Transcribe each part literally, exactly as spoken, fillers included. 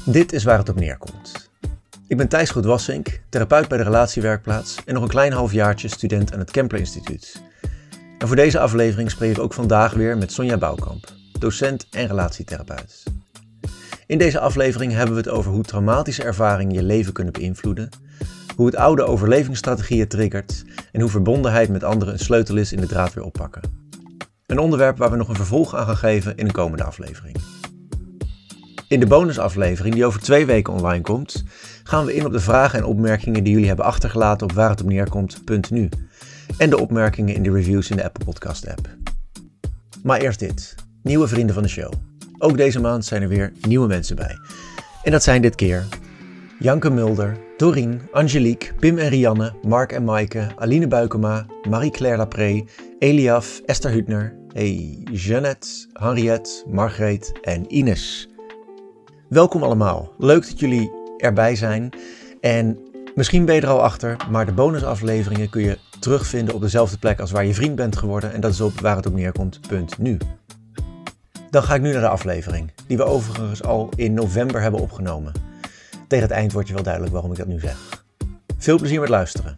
Dit is waar het op neerkomt. Ik ben Thijs Goedwassink, therapeut bij de Relatiewerkplaats en nog een klein halfjaartje student aan het Kempler Instituut. En voor deze aflevering spreek ik ook vandaag weer met Sonja Bouwkamp, docent en relatietherapeut. In deze aflevering hebben we het over hoe traumatische ervaringen je leven kunnen beïnvloeden, hoe het oude overlevingsstrategieën triggert en hoe verbondenheid met anderen een sleutel is in de draad weer oppakken. Een onderwerp waar we nog een vervolg aan gaan geven in een komende aflevering. In de bonusaflevering, die over twee weken online komt, gaan we in op de vragen en opmerkingen die jullie hebben achtergelaten op waar het op neerkomt punt nu. En de opmerkingen in de reviews in de Apple Podcast app. Maar eerst dit. Nieuwe vrienden van de show. Ook deze maand zijn er weer nieuwe mensen bij. En dat zijn dit keer Janke Mulder, Dorien, Angelique, Pim en Rianne, Mark en Maaike, Aline Buikema, Marie-Claire Lapré, Eliaf, Esther Hüttner, hey, Jeannette, Henriette, Margreet en Ines. Welkom allemaal. Leuk dat jullie erbij zijn. En misschien ben je er al achter, maar de bonusafleveringen kun je terugvinden op dezelfde plek als waar je vriend bent geworden. En dat is op waar het op neerkomt punt nu. Dan ga ik nu naar de aflevering, die we overigens al in november hebben opgenomen. Tegen het eind wordt je wel duidelijk waarom ik dat nu zeg. Veel plezier met luisteren.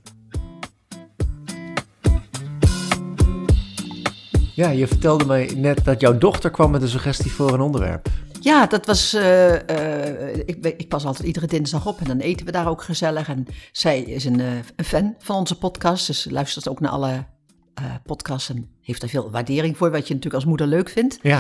Ja, je vertelde mij net dat jouw dochter kwam met een suggestie voor een onderwerp. Ja, dat was, uh, uh, ik, ik pas altijd iedere dinsdag op en dan eten we daar ook gezellig. En zij is een, uh, een fan van onze podcast, dus luistert ook naar alle uh, podcasts en heeft er veel waardering voor, wat je natuurlijk als moeder leuk vindt. Ja,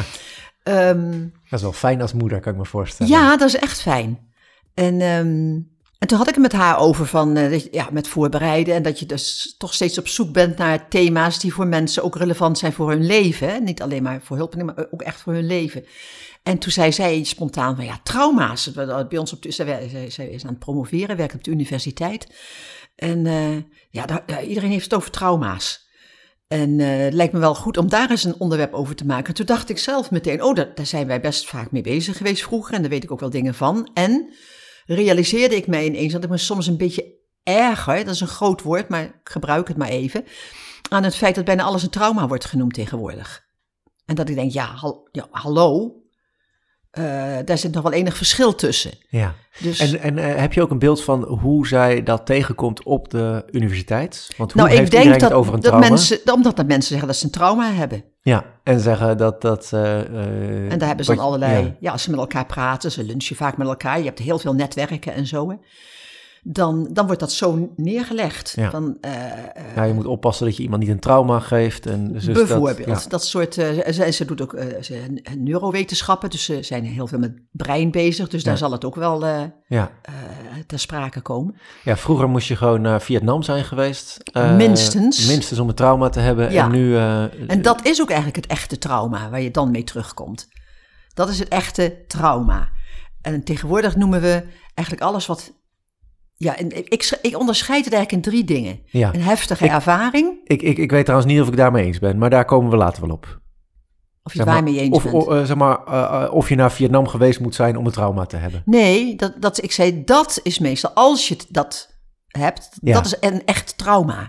Um, dat is wel fijn als moeder, kan ik me voorstellen. ja, dat is echt fijn. En, um, en toen had ik het met haar over van, uh, ja, met voorbereiden en dat je dus toch steeds op zoek bent naar thema's die voor mensen ook relevant zijn voor hun leven. Hè? Niet alleen maar voor hulp, maar ook echt voor hun leven. En toen zei zij spontaan van ja, trauma's. Bij ons op de, zij, zij is aan het promoveren, werkt op de universiteit. En uh, ja, daar, ja, iedereen heeft het over trauma's. En uh, het lijkt me wel goed om daar eens een onderwerp over te maken. Toen dacht ik zelf meteen, oh, daar, daar zijn wij best vaak mee bezig geweest vroeger. En daar weet ik ook wel dingen van. En realiseerde ik mij ineens dat ik me soms een beetje erger, dat is een groot woord, maar ik gebruik het maar even, aan het feit dat bijna alles een trauma wordt genoemd tegenwoordig. En dat ik denk, ja, hal, ja hallo, uh, daar zit nog wel enig verschil tussen. Ja. Dus, En, en uh, heb je ook een beeld van hoe zij dat tegenkomt op de universiteit? Want hoe nou, heeft ik denk iedereen dat, het over een dat trauma? mensen, omdat dat mensen zeggen dat ze een trauma hebben. Ja, en zeggen dat dat... Uh, uh, En daar hebben ze dan allerlei, ja. ja, als ze met elkaar praten, ze lunchen vaak met elkaar, je hebt heel veel netwerken en zo, hè. Dan, dan wordt dat zo neergelegd. Ja. Van, uh, uh, Ja, je moet oppassen dat je iemand niet een trauma geeft. En dus bijvoorbeeld, dat, ja. dat soort, uh, ze, ze doet ook uh, ze, neurowetenschappen, dus ze zijn heel veel met brein bezig, dus daar Ja. zal het ook wel uh, Ja. uh, ter sprake komen. ja, vroeger moest je gewoon naar Vietnam zijn geweest. Uh, Minstens. Minstens om een trauma te hebben. Ja. En nu... Uh, En dat is ook eigenlijk het echte trauma, waar je dan mee terugkomt. Dat is het echte trauma. En tegenwoordig noemen we eigenlijk alles wat... Ja, ik, ik onderscheid het eigenlijk in drie dingen. Ja. Een heftige Ik- ervaring, Ik, ik, ik weet trouwens niet of ik daarmee eens ben, maar daar komen we later wel op. of je Zeg het maar, waarmee eens of, bent. o- uh, zeg maar, uh, uh, of je naar Vietnam geweest moet zijn om een trauma te hebben. Nee, dat, dat, ik zei, dat is meestal, als je het- dat hebt, Ja. dat is een echt trauma.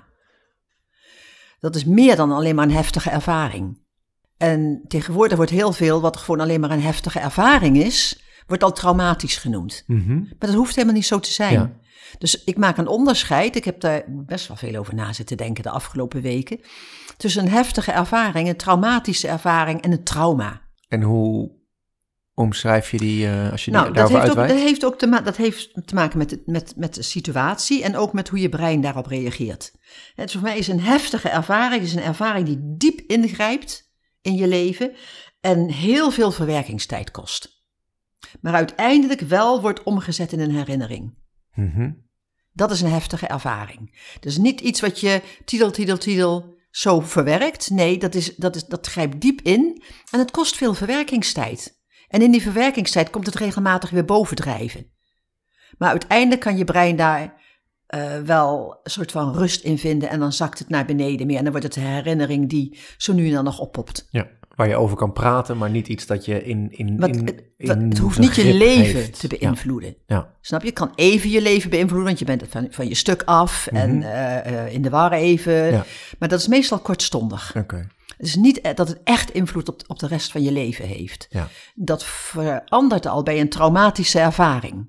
Dat is meer dan alleen maar een heftige ervaring. En tegenwoordig wordt heel veel, wat gewoon alleen maar een heftige ervaring is, wordt al traumatisch genoemd. Mm-hmm. Maar dat hoeft helemaal niet zo te zijn. Ja. Dus ik maak een onderscheid, ik heb daar best wel veel over na zitten denken de afgelopen weken, tussen een heftige ervaring, een traumatische ervaring en een trauma. En hoe omschrijf je die uh, als je Nou, die dat daarover heeft, ook, uitwijkt? dat heeft ook te, ma- dat heeft te maken met de, met, met de situatie en ook met hoe je brein daarop reageert. Het voor mij is een heftige ervaring, is een ervaring die diep ingrijpt in je leven en heel veel verwerkingstijd kost. Maar uiteindelijk wel wordt omgezet in een herinnering. Mm-hmm. Dat is een heftige ervaring. Dus niet iets wat je tiedel, tiedel, tiedel zo verwerkt. Nee, dat, is, dat, is, dat grijpt diep in en het kost veel verwerkingstijd. En in die verwerkingstijd komt het regelmatig weer bovendrijven. Maar uiteindelijk kan je brein daar uh, wel een soort van rust in vinden en dan zakt het naar beneden meer. En dan wordt het een herinnering die zo nu en dan nog oppopt. Ja, Waar je over kan praten, maar niet iets dat je in, in, Want in, het, in het hoeft zijn niet je grip leven heeft. te beïnvloeden. Ja. Ja. Snap je? Het kan even je leven beïnvloeden, want je bent van, van je stuk af en Mm-hmm. uh, uh, in de war even. Ja. Maar dat is meestal kortstondig. Oké. Okay. Het is niet dat het echt invloed op, op de rest van je leven heeft. Ja. Dat verandert al bij een traumatische ervaring.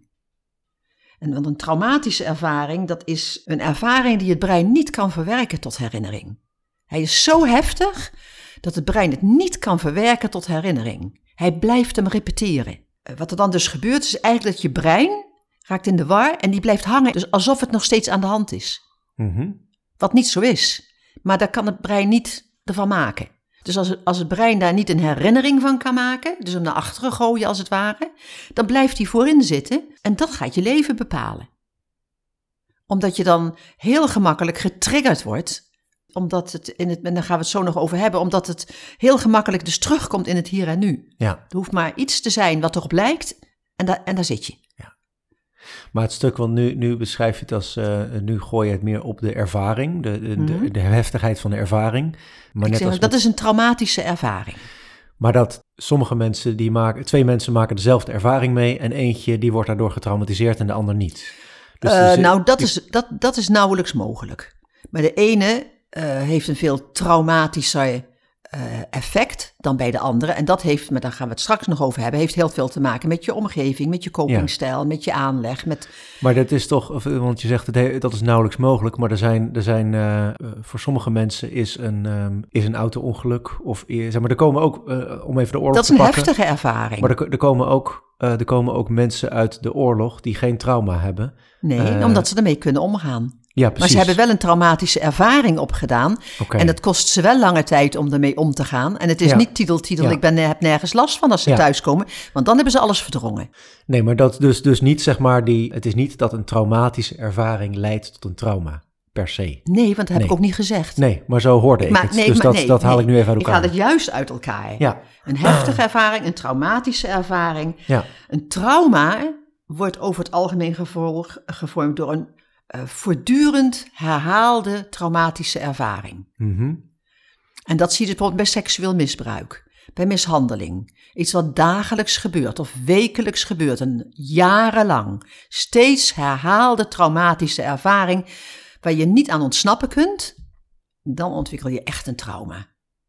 En want een traumatische ervaring, dat is een ervaring die het brein niet kan verwerken tot herinnering. Hij is zo heftig dat het brein het niet kan verwerken tot herinnering. Hij blijft hem repeteren. Wat er dan dus gebeurt, is eigenlijk dat je brein raakt in de war en die blijft hangen, dus alsof het nog steeds aan de hand is. Mm-hmm. Wat niet zo is. Maar daar kan het brein niet ervan maken. Dus als het, als het brein daar niet een herinnering van kan maken, dus hem naar achteren gooien als het ware, dan blijft hij voorin zitten en dat gaat je leven bepalen. Omdat je dan heel gemakkelijk getriggerd wordt, omdat het in het, en daar gaan we het zo nog over hebben, omdat het heel gemakkelijk dus terugkomt in het hier en nu. Ja. Er hoeft maar iets te zijn wat erop lijkt en, da, en daar zit je. Ja. Maar het stuk, want nu, nu beschrijf je het als, uh, nu gooi je het meer op de ervaring, de, de, mm-hmm. de, de heftigheid van de ervaring. Maar Ik net zeg, als dat met, is een traumatische ervaring. Maar dat sommige mensen, die maken, twee mensen maken dezelfde ervaring mee en eentje die wordt daardoor getraumatiseerd en de ander niet. Dus uh, zit, nou, dat, die, is, dat, dat is nauwelijks mogelijk. Maar de ene uh, heeft een veel traumatischer Uh, effect dan bij de andere. En dat heeft, maar daar gaan we het straks nog over hebben, heeft heel veel te maken met je omgeving, met je copingstijl, ja. met je aanleg. Met... Maar dat is toch, want je zegt dat, dat is nauwelijks mogelijk, maar er zijn, er zijn uh, voor sommige mensen is een, um, is een auto-ongeluk of zeg maar, er komen ook, uh, om even de oorlog te pakken. Dat is een heftige ervaring. Maar er, er, komen ook, uh, er komen ook mensen uit de oorlog die geen trauma hebben. Nee, uh, omdat ze ermee kunnen omgaan. Ja, precies. Maar ze hebben wel een traumatische ervaring opgedaan. Okay. En het kost ze wel lange tijd om ermee om te gaan. En het is ja. niet titel, titel, ja. ik ben, heb nergens last van als ze ja. thuiskomen. Want dan hebben ze alles verdrongen. Nee, maar dat dus, dus niet, zeg maar, die, het is niet dat een traumatische ervaring leidt tot een trauma, per se. Nee, want dat heb nee. ik ook niet gezegd. Nee, maar zo hoorde ik maar, het. Nee, dus maar, dat, nee, dat haal nee. ik nu even uit elkaar. Ik haal het juist uit elkaar. Ja. Een heftige ervaring, een traumatische ervaring. Ja. Een trauma wordt over het algemeen gevolg, gevormd door een Uh, voortdurend herhaalde traumatische ervaring. Mm-hmm. En dat zie je bijvoorbeeld bij seksueel misbruik, bij mishandeling. Iets wat dagelijks gebeurt of wekelijks gebeurt, en jarenlang. Steeds herhaalde traumatische ervaring waar je niet aan ontsnappen kunt, dan ontwikkel je echt een trauma.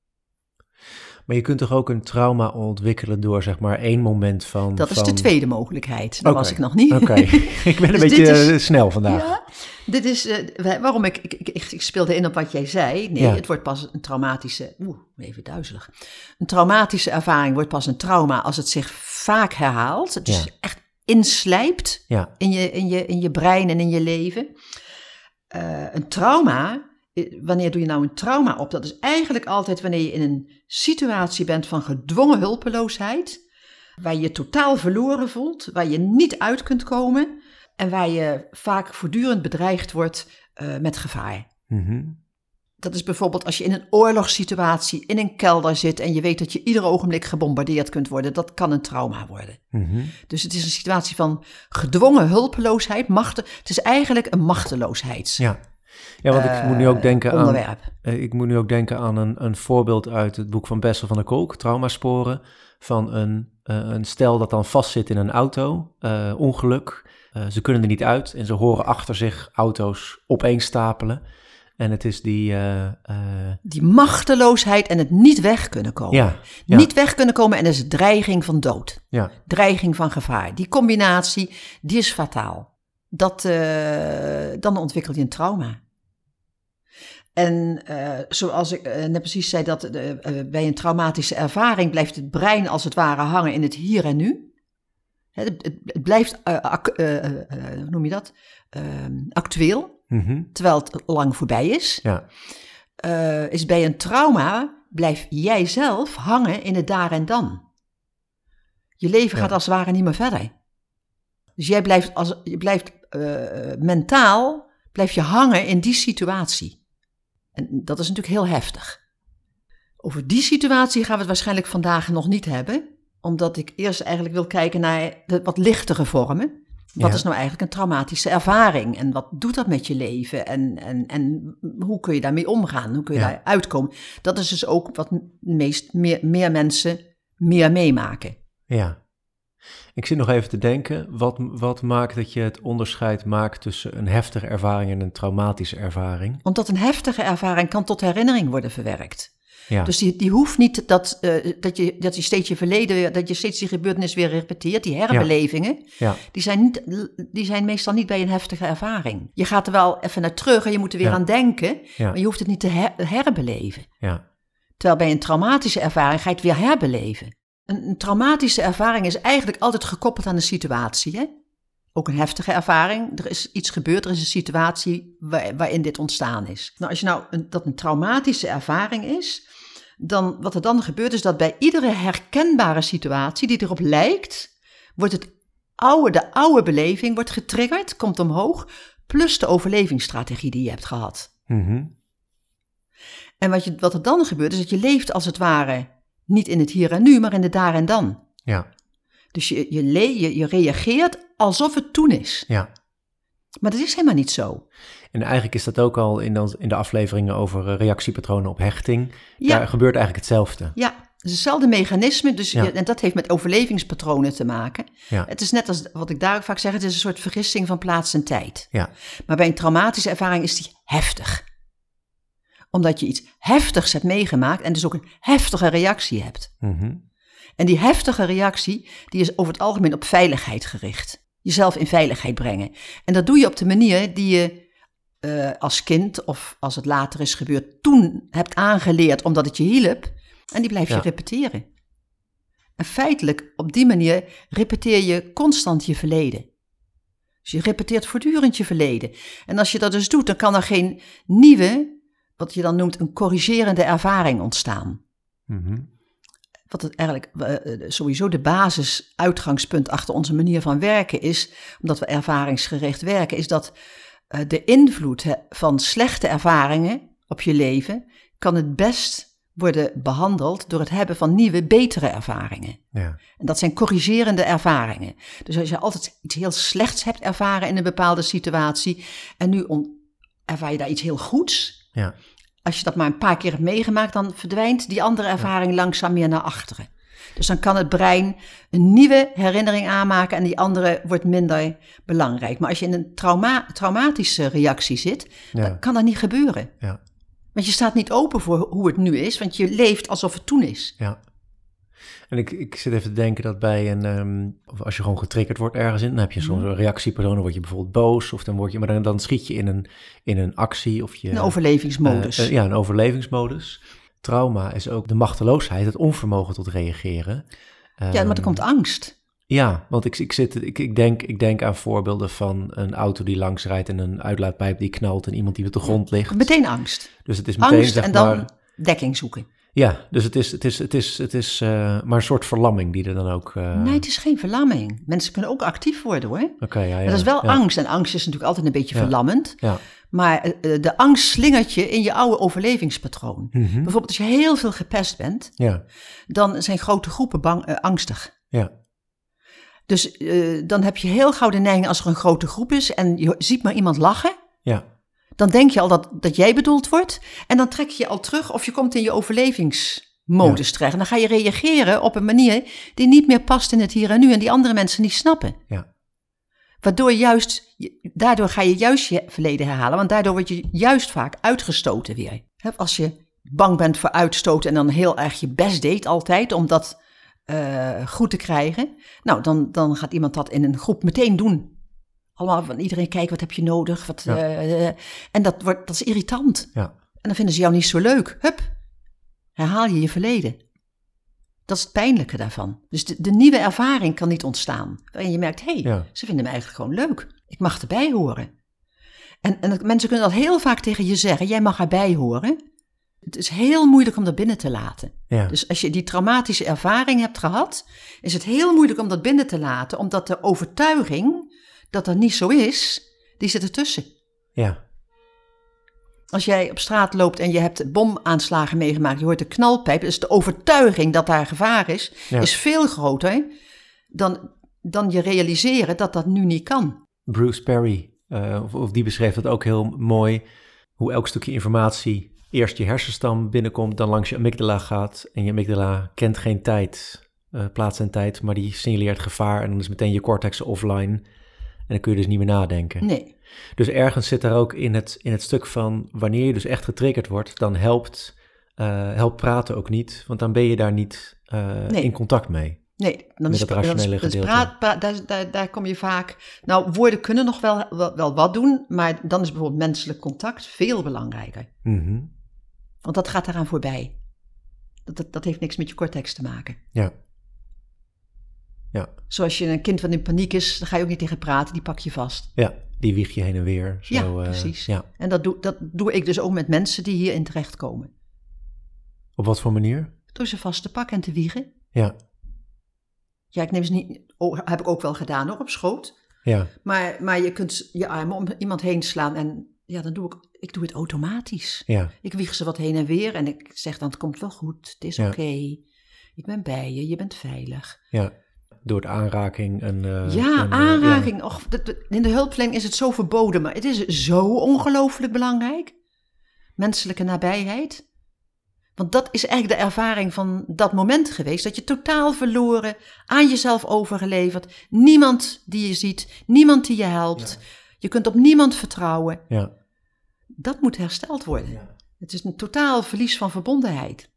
Maar je kunt toch ook een trauma ontwikkelen door zeg maar één moment van... Dat is van... de tweede mogelijkheid. Dat okay. was ik nog niet. Oké, okay. Ik ben een dus beetje is, snel vandaag. Ja, dit is uh, waarom ik, ik, ik, ik speelde in op wat jij zei. Nee, ja. Het wordt pas een traumatische... Oeh, even duizelig. Een traumatische ervaring wordt pas een trauma als het zich vaak herhaalt. Het dus ja. echt inslijpt ja. in, je, in, je, in je brein en in je leven. Uh, een trauma... Wanneer doe je nou een trauma op? Dat is eigenlijk altijd wanneer je in een situatie bent van gedwongen hulpeloosheid, waar je je totaal verloren voelt, waar je niet uit kunt komen en waar je vaak voortdurend bedreigd wordt uh, met gevaar. Mm-hmm. Dat is bijvoorbeeld als je in een oorlogssituatie in een kelder zit en je weet dat je ieder ogenblik gebombardeerd kunt worden. Dat kan een trauma worden. Mm-hmm. Dus het is een situatie van gedwongen hulpeloosheid. Machte, het is eigenlijk een machteloosheid. Ja. Ja, want ik uh, moet nu ook denken onderwerp. aan, uh, ik moet nu ook denken aan een, een voorbeeld uit het boek van Bessel van der Kolk, Traumasporen, van een, uh, een stel dat dan vastzit in een auto, uh, ongeluk. Uh, ze kunnen er niet uit en ze horen achter zich auto's opeenstapelen. En het is die... Uh, uh... Die machteloosheid en het niet weg kunnen komen. Ja, ja. Niet weg kunnen komen en dat is dreiging van dood. Ja. Dreiging van gevaar. Die combinatie, die is fataal. Dat, uh, dan ontwikkel je een trauma. En uh, zoals ik uh, net precies zei, dat uh, uh, bij een traumatische ervaring blijft het brein als het ware hangen in het hier en nu. Het, het, het blijft, uh, ac- uh, uh, hoe noem je dat, uh, actueel, mm-hmm. terwijl het lang voorbij is. Ja. Uh, is bij een trauma, blijf jij zelf hangen in het daar en dan. Je leven ja. gaat als het ware niet meer verder. Dus jij blijft, als, je blijft uh, mentaal, blijf je hangen in die situatie. En dat is natuurlijk heel heftig. Over die situatie gaan we het waarschijnlijk vandaag nog niet hebben. Omdat ik eerst eigenlijk wil kijken naar de wat lichtere vormen. Wat Ja. is nou eigenlijk een traumatische ervaring? En wat doet dat met je leven? En, en, en hoe kun je daarmee omgaan? Hoe kun je Ja. daar uitkomen? Dat is dus ook wat meest, meer, meer mensen meer meemaken. Ja. Ik zit nog even te denken, wat, wat maakt dat je het onderscheid maakt tussen een heftige ervaring en een traumatische ervaring? Omdat een heftige ervaring kan tot herinnering worden verwerkt. Ja, Dus die, die hoeft niet dat, uh, dat, je, dat je steeds je verleden, weer- dat je steeds die gebeurtenis weer repeteert. Die herbelevingen, ja, die, zijn niet, die zijn meestal niet bij een heftige ervaring. Je gaat er wel even naar terug en je moet er weer Ja. aan denken, ja, maar je hoeft het niet te her- herbeleven. ja, Terwijl bij een traumatische ervaring ga je het weer herbeleven. Een, een traumatische ervaring is eigenlijk altijd gekoppeld aan een situatie. Hè? Ook een heftige ervaring. Er is iets gebeurd, er is een situatie waar, waarin dit ontstaan is. Nou, als je nou een, dat een traumatische ervaring is, dan wat er dan gebeurt is dat bij iedere herkenbare situatie die erop lijkt, wordt het oude, de oude beleving wordt getriggerd, komt omhoog, plus de overlevingsstrategie die je hebt gehad. mhm, En wat, je, wat er dan gebeurt is dat je leeft als het ware niet in het hier en nu, maar in de daar en dan. ja, Dus je, je, le- je, je reageert alsof het toen is. ja. Maar dat is helemaal niet zo. En eigenlijk is dat ook al in, dan, in de afleveringen over eh, reactiepatronen op hechting. Ja. Daar gebeurt eigenlijk hetzelfde. Ja, het is hetzelfde mechanisme, dus Ja. je- en dat heeft met overlevingspatronen te maken. Ja, Het is net als wat ik daar ook vaak zeg, het is een soort vergissing van plaats en tijd. ja, Maar bij een traumatische ervaring is die heftig. Omdat je iets heftigs hebt meegemaakt en dus ook een heftige reactie hebt. mhm, En die heftige reactie, die is over het algemeen op veiligheid gericht. Jezelf in veiligheid brengen. En dat doe je op de manier die je uh, als kind of als het later is gebeurd, toen hebt aangeleerd omdat het je hielp. En die blijf je Ja. repeteren. En feitelijk, op die manier repeteer je constant je verleden. Dus je repeteert voortdurend je verleden. En als je dat dus doet, dan kan er geen nieuwe, wat je dan noemt een corrigerende ervaring ontstaan. mhm, Wat het eigenlijk uh, sowieso de basis, uitgangspunt achter onze manier van werken is, omdat we ervaringsgericht werken, is dat uh, de invloed hè, van slechte ervaringen op je leven kan het best worden behandeld door het hebben van nieuwe, betere ervaringen. ja, En dat zijn corrigerende ervaringen. Dus als je altijd iets heel slechts hebt ervaren in een bepaalde situatie en nu on- ervaar je daar iets heel goeds, ja, als je dat maar een paar keer hebt meegemaakt, dan verdwijnt die andere ervaring langzaam meer naar achteren. Dus dan kan het brein een nieuwe herinnering aanmaken en die andere wordt minder belangrijk. Maar als je in een trauma, traumatische reactie zit, ja, dan kan dat niet gebeuren. ja, Want je staat niet open voor hoe het nu is, want je leeft alsof het toen is. ja. En ik, ik zit even te denken dat bij een, ehm, of als je gewoon getriggerd wordt ergens in, dan heb je soms een reactiepersoon, dan word je bijvoorbeeld boos, of dan word je, maar dan, dan schiet je in een, in een actie, of je... Een overlevingsmodus. Eh, eh, ja, een overlevingsmodus. Trauma is ook de machteloosheid, het onvermogen tot reageren. ja, maar er Ehm, komt angst. Ja, want ik, ik, zit, ik, ik, denk, ik denk aan voorbeelden van een auto die langs rijdt en een uitlaatpijp die knalt en iemand die op de grond ligt. Meteen angst. Dus het is meteen, Angst zeg en dan maar... dekking zoeken. Ja, dus het is, het is, het is, het is uh, maar een soort verlamming die er dan ook... Uh... Nee, het is geen verlamming. Mensen kunnen ook actief worden hoor. Oké, okay, ja, ja. Maar dat is wel ja. angst. En angst is natuurlijk altijd een beetje Ja. verlammend. Ja. Maar uh, de angst slingert je in je oude overlevingspatroon. Mm-hmm. Bijvoorbeeld als je heel veel gepest bent, Ja. dan zijn grote groepen bang, uh, angstig. Ja. Dus uh, dan heb je heel gauw de neiging als er een grote groep is en je ziet maar iemand lachen. Ja. Dan denk je al dat, dat jij bedoeld wordt. En dan trek je je al terug of je komt in je overlevingsmodus Ja. terecht. En dan ga je reageren op een manier die niet meer past in het hier en nu en die andere mensen niet snappen. Ja. Waardoor juist, daardoor ga je juist je verleden herhalen, want daardoor word je juist vaak uitgestoten weer. Als je bang bent voor uitstoten en dan heel erg je best deed altijd om dat uh, goed te krijgen, nou dan, dan gaat iemand dat in een groep meteen doen. Allemaal van iedereen kijkt, wat heb je nodig? Wat, Ja. uh, en dat, wordt, dat is irritant. Ja. En dan vinden ze jou niet zo leuk. Hup, herhaal je je verleden. Dat is het pijnlijke daarvan. Dus de, de nieuwe ervaring kan niet ontstaan. Waarin je merkt, hé, hey, Ja. ze vinden me eigenlijk gewoon leuk. Ik mag erbij horen. En, en mensen kunnen dat heel vaak tegen je zeggen, jij mag erbij horen. Het is heel moeilijk om dat binnen te laten. Ja. Dus als je die traumatische ervaring hebt gehad, is het heel moeilijk om dat binnen te laten, omdat de overtuiging dat dat niet zo is, die zit ertussen. Ja. Als jij op straat loopt en je hebt bomaanslagen meegemaakt, je hoort de knalpijp, dus de overtuiging dat daar gevaar is, Ja. is veel groter dan dan je realiseren dat dat nu niet kan. Bruce Perry, uh, of, of die beschreef dat ook heel mooi, hoe elk stukje informatie eerst je hersenstam binnenkomt, dan langs je amygdala gaat. En je amygdala kent geen tijd, uh, plaats en tijd, maar die signaleert gevaar en dan is meteen je cortex offline. En dan kun je dus niet meer nadenken. Nee. Dus ergens zit daar ook in het, in het stuk van, wanneer je dus echt getriggerd wordt, dan helpt, uh, helpt praten ook niet, want dan ben je daar niet uh, nee. in contact mee. Nee, dan met is het rationele dan is, gedeelte. Praat, praat, daar, daar, daar kom je vaak... Nou, woorden kunnen nog wel, wel, wel wat doen, maar dan is bijvoorbeeld menselijk contact veel belangrijker. Mm-hmm. Want dat gaat eraan voorbij. Dat, dat, dat heeft niks met je cortex te maken. Ja. Ja. Zoals je een kind wat in paniek is, dan ga je ook niet tegen praten, die pak je vast. Ja, die wieg je heen en weer. Zo, ja, uh, precies. Ja. En dat doe, dat doe ik dus ook met mensen die hierin terechtkomen. Op wat voor manier? Door ze vast te pakken en te wiegen. Ja. Ja, ik neem ze niet, oh, heb ik ook wel gedaan hoor, op schoot. Ja. Maar, maar je kunt je armen om iemand heen slaan en ja, dan doe ik, ik doe het automatisch. Ja. Ik wieg ze wat heen en weer en ik zeg dan, het komt wel goed, het is ja. oké. Okay. Ik ben bij je, je bent veilig. Ja, door de aanraking. En, uh, ja, en, aanraking. Uh, ja. Och, de, de, in de hulpverlening is het zo verboden, maar het is zo ongelooflijk belangrijk. Menselijke nabijheid. Want dat is eigenlijk de ervaring van dat moment geweest. Dat je totaal verloren, aan jezelf overgeleverd. Niemand die je ziet, niemand die je helpt. Ja. Je kunt op niemand vertrouwen. Ja. Dat moet hersteld worden. Ja. Het is een totaal verlies van verbondenheid.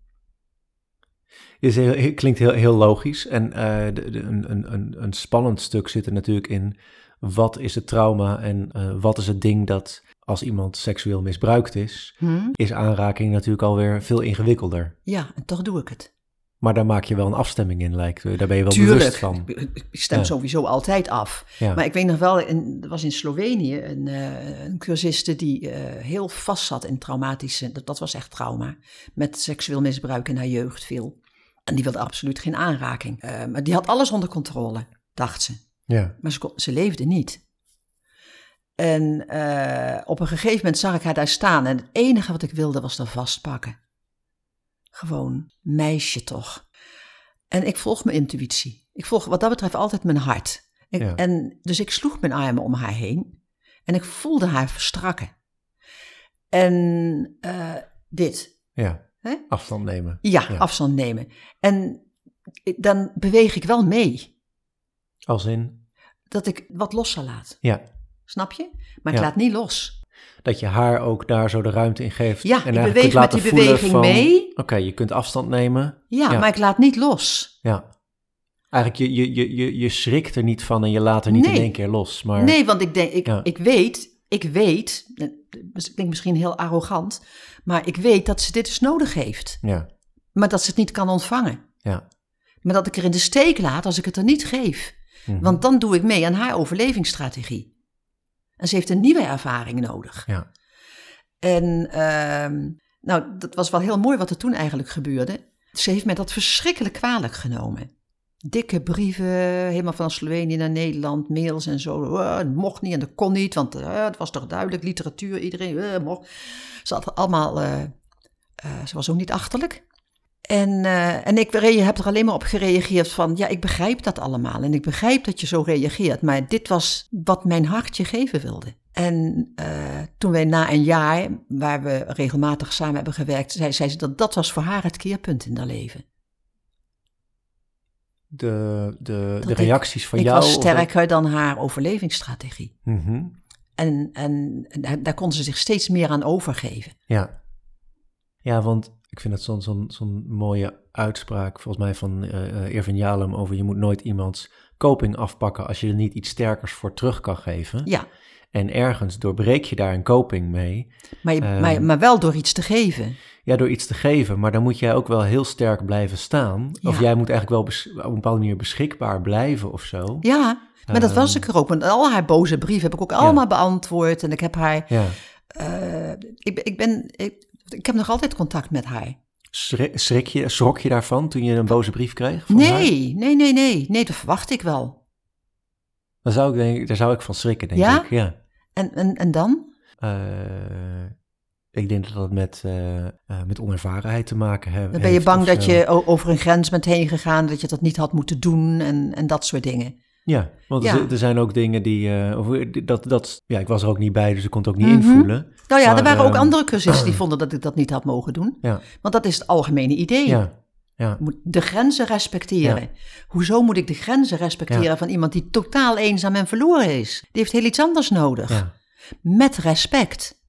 Het heel, klinkt heel, heel logisch. En uh, de, de, een, een, een spannend stuk zit er natuurlijk in. Wat is het trauma en uh, wat is het ding dat... als iemand seksueel misbruikt is, hmm? is aanraking natuurlijk alweer veel ingewikkelder. Ja, en toch doe ik het. Maar daar maak je wel een afstemming in, lijkt. Daar ben je wel Tuurlijk. bewust van. Ik stem ja. sowieso altijd af. Ja. Maar ik weet nog wel, in, er was in Slovenië een, uh, een cursiste die uh, heel vast zat in traumatische, dat, dat was echt trauma, met seksueel misbruik in haar jeugd veel. En die wilde absoluut geen aanraking. Uh, maar die had alles onder controle, dacht ze. Ja. Maar ze, ze leefde niet. En uh, op een gegeven moment zag ik haar daar staan en het enige wat ik wilde was haar vastpakken. Gewoon, meisje toch. En ik volg mijn intuïtie. Ik volg wat dat betreft altijd mijn hart. Ik, ja. en, dus ik sloeg mijn armen om haar heen en ik voelde haar verstrakken. En uh, dit. Ja, Hè? afstand nemen. Ja, ja, afstand nemen. En dan beweeg ik wel mee. Als in? Dat ik wat los zal laten. Ja. Snap je? Maar ik ja. laat niet los. Dat je haar ook daar zo de ruimte in geeft. Ja, en ik beweeg met die beweging van, mee. Oké, okay, je kunt afstand nemen. Ja, ja, maar ik laat niet los. Ja. Eigenlijk, je, je, je, je, je schrikt er niet van en je laat er niet nee. in één keer los. Maar... Nee, want ik, denk, ik, ja. ik weet, ik weet, ik denk misschien heel arrogant, maar ik weet dat ze dit dus nodig heeft. Ja. Maar dat ze het niet kan ontvangen. Ja. Maar dat ik er in de steek laat als ik het er niet geef. Mm-hmm. Want dan doe ik mee aan haar overlevingsstrategie. En ze heeft een nieuwe ervaring nodig. Ja. En uh, nou, dat was wel heel mooi wat er toen eigenlijk gebeurde. Ze heeft mij dat verschrikkelijk kwalijk genomen. Dikke brieven, helemaal van Slovenië naar Nederland, mails en zo. Oh, het mocht niet en dat kon niet, want uh, het was toch duidelijk, literatuur, iedereen uh, mocht. Ze had allemaal, uh, uh, ze was ook niet achterlijk. En, uh, en ik heb er alleen maar op gereageerd van, ja, ik begrijp dat allemaal. En ik begrijp dat je zo reageert, maar dit was wat mijn hart je geven wilde. En uh, toen wij na een jaar, waar we regelmatig samen hebben gewerkt, zei, zei ze dat dat was voor haar het keerpunt in haar leven. De, de, de reacties ik, van ik jou? Ik was sterker dan haar overlevingsstrategie. Mm-hmm. En, en, en daar, daar kon ze zich steeds meer aan overgeven. Ja, ja, want ik vind het zo'n, zo'n, zo'n mooie uitspraak, volgens mij van uh, Irvin Yalom, over je moet nooit iemands coping afpakken als je er niet iets sterkers voor terug kan geven. Ja. En ergens doorbreek je daar een coping mee. Maar, je, uh, maar, maar wel door iets te geven. Ja, door iets te geven, maar dan moet jij ook wel heel sterk blijven staan. Ja. Of jij moet eigenlijk wel bes- op een bepaalde manier beschikbaar blijven of zo. Ja, maar uh, dat was ik er ook. Want al haar boze brieven heb ik ook allemaal ja. beantwoord. En ik heb haar... Ja. Uh, ik, ik ben... Ik, Ik heb nog altijd contact met haar. Schrik, schrik je, schrok je daarvan toen je een boze brief kreeg? Van nee, haar? nee, nee, nee. Nee, dat verwacht ik wel. Dan zou ik denk, daar zou ik van schrikken, denk ja? ik. Ja. En, en, en dan? Uh, ik denk dat dat met, uh, uh, met onervarenheid te maken heeft. Dan ben je bang dat je over een grens bent heen gegaan, dat je dat niet had moeten doen en, en dat soort dingen. Ja, want Ja. Er, er zijn ook dingen die... Uh, of, dat, dat, ja, ik was er ook niet bij, dus ik kon het ook niet Mm-hmm. invoelen. Nou ja, maar, er waren ook uh, andere cursisten die vonden dat ik dat niet had mogen doen. Ja. Want dat is het algemene idee. Ja. Ja. Je moet de grenzen respecteren. Ja. Hoezo moet ik de grenzen respecteren Ja. van iemand die totaal eenzaam en verloren is? Die heeft heel iets anders nodig. Ja. Met respect.